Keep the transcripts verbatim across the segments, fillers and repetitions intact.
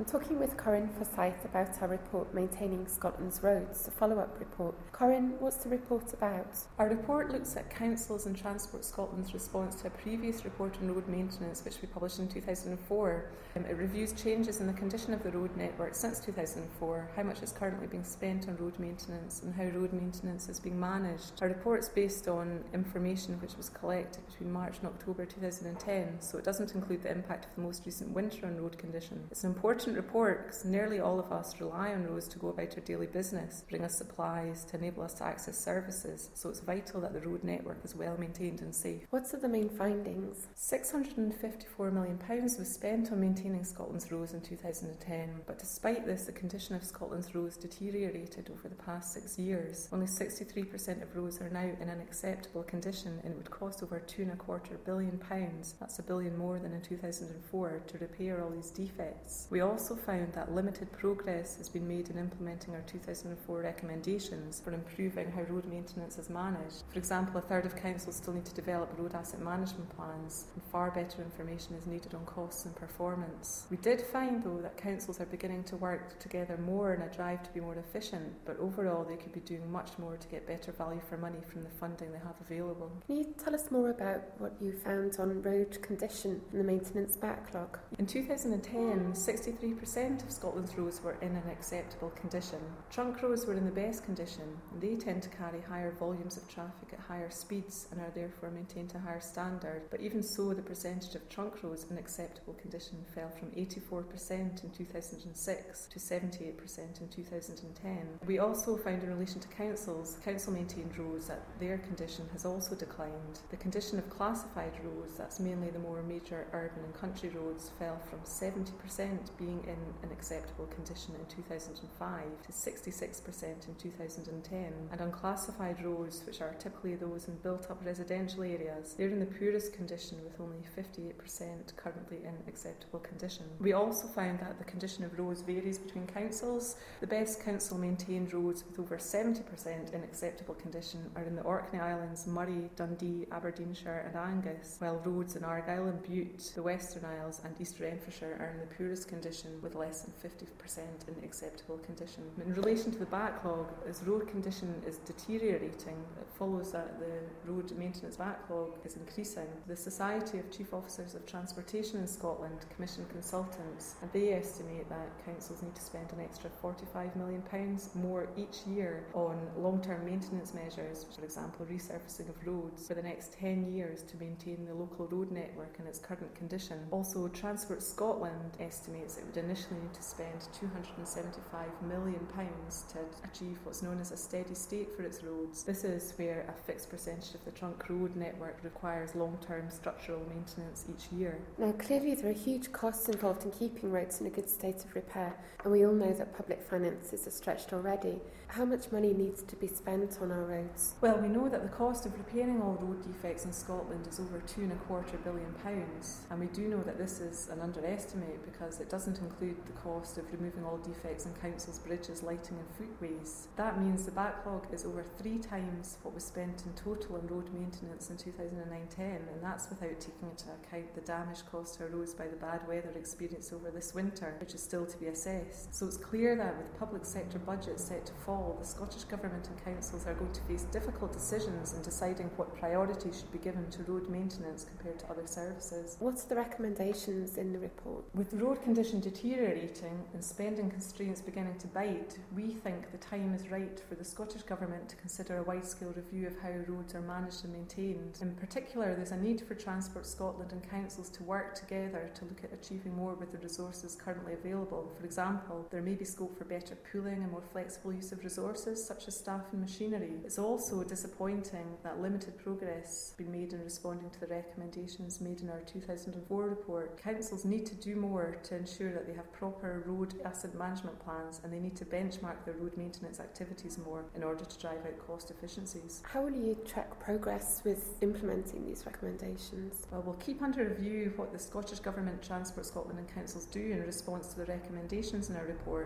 I'm talking with Corinne Forsyth about our report Maintaining Scotland's Roads, the follow-up report. Corinne, what's the report about? Our report looks at Councils and Transport Scotland's response to a previous report on road maintenance which we published in two thousand four. Um, it reviews changes in the condition of the road network since two thousand four, how much is currently being spent on road maintenance and how road maintenance is being managed. Our report is based on information which was collected between March and October two thousand ten, so it doesn't include the impact of the most recent winter on road condition. It's an important report because nearly all of us rely on roads to go about our daily business, bring us supplies, to enable us to access services, so it's vital that the road network is well maintained and safe. What are the main findings? six hundred fifty-four million pounds was spent on maintaining Scotland's roads in two thousand ten, but despite this, the condition of Scotland's roads deteriorated over the past six years. Only sixty-three percent of roads are now in an acceptable condition, and it would cost over two and a quarter billion pounds, that's a billion more than in two thousand four, to repair all these defects. We also found that limited progress has been made in implementing our two thousand four recommendations for improving how road maintenance is managed. For example, a third of councils still need to develop road asset management plans, and far better information is needed on costs and performance. We did find, though, that councils are beginning to work together more in a drive to be more efficient, but overall they could be doing much more to get better value for money from the funding they have available. Can you tell us more about what you found on road condition and the maintenance backlog? In two thousand ten, sixty-three percent of Scotland's roads were in an acceptable condition. Trunk roads were in the best condition, and they tend to carry higher volumes of traffic at higher speeds and are therefore maintained to a higher standard. But even so, the percentage of trunk roads in acceptable condition fell from eighty-four percent in two thousand six to seventy-eight percent in two thousand ten. We also found in relation to councils, council-maintained roads, that their condition has also declined. The condition of classified roads, that's mainly the more major urban and country roads, fell from seventy percent being in an acceptable condition in two thousand five to sixty-six percent in two thousand ten. And unclassified roads, which are typically those in built-up residential areas, they're in the poorest condition with only fifty-eight percent currently in acceptable condition. We also found that the condition of roads varies between councils. The best council-maintained roads with over seventy percent in acceptable condition are in the Orkney Islands, Moray, Dundee, Aberdeenshire and Angus, while roads in Argyll and Bute, the Western Isles and East Renfrewshire are in the poorest condition with less than fifty percent in acceptable condition. In relation to the backlog, as road condition is deteriorating, it follows that the road maintenance backlog is increasing. The Society of Chief Officers of Transportation in Scotland commissioned consultants, and they estimate that councils need to spend an extra forty-five million pounds more each year on long-term maintenance measures, for example resurfacing of roads, for the next ten years to maintain the local road network in its current condition. Also, Transport Scotland estimates it would initially need to spend two hundred seventy-five million pounds to achieve what's known as a steady state for its roads. This is where a fixed percentage of the trunk road network requires long-term structural maintenance each year. Now, clearly there are huge costs involved in keeping roads in a good state of repair, and we all know that public finances are stretched already. How much money needs to be spent on our roads? Well, we know that the cost of repairing all road defects in Scotland is over two and a quarter billion pounds, and we do know that this is an underestimate because it doesn't include the cost of removing all defects in councils' bridges, lighting and footways. That means the backlog is over three times what was spent in total on road maintenance in two thousand nine ten, and that's without taking into account the damage caused to our roads by the bad weather experienced over this winter, which is still to be assessed. So it's clear that with public sector budgets set to fall, the Scottish Government and councils are going to face difficult decisions in deciding what priority should be given to road maintenance compared to other services. What's the recommendations in the report? With the road condition deteriorating and spending constraints beginning to bite, we think the time is right for the Scottish Government to consider a wide-scale review of how roads are managed and maintained. In particular, there's a need for Transport Scotland and councils to work together to look at achieving more with the resources currently available. For example, there may be scope for better pooling and more flexible use of resources such as staff and machinery. It's also disappointing that limited progress has been made in responding to the recommendations made in our two thousand four report. Councils need to do more to ensure that they have proper road asset management plans, and they need to benchmark their road maintenance activities more in order to drive out cost efficiencies. How will you track progress with implementing these recommendations? Well, we'll keep under review what the Scottish Government, Transport Scotland and councils do in response to the recommendations in our report,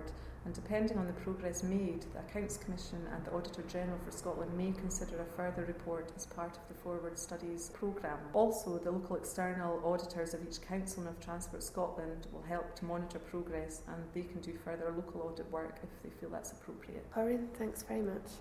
and depending on the progress made, the Accounts Commission and the Auditor General for Scotland may consider a further report as part of the Forward Studies programme. Also, the local external auditors of each council and of Transport Scotland will help to monitor progress, and they can do further local audit work if they feel that's appropriate. Corinne, thanks very much.